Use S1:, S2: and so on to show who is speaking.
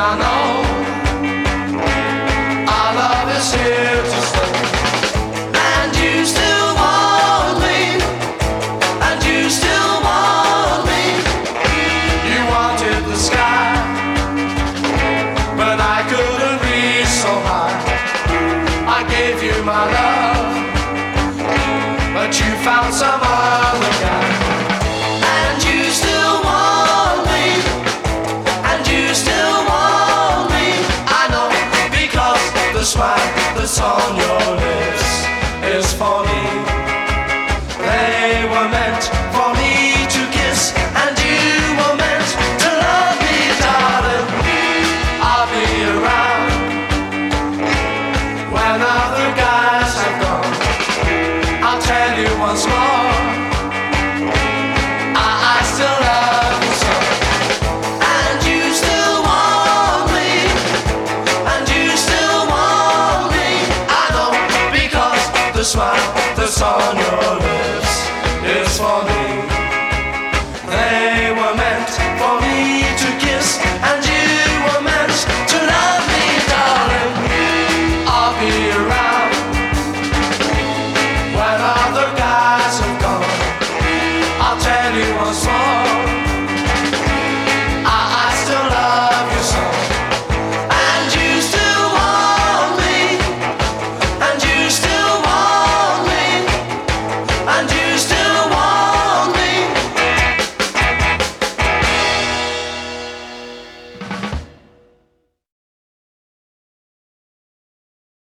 S1: I know our love is here to stay. And you still want me, and you still want me. You wanted the sky, but I couldn't reach so high. I gave you my love, but you found some other guy. And you still want me, and you still want me. I know, because the smile that's on your lips is for me. They were meant for me to kiss, and you were meant to love me, darling. I'll be around when other guys have gone. I'll tell you once more, I still love you so. And you still want me, and you still want me. I know, because the smile that's on your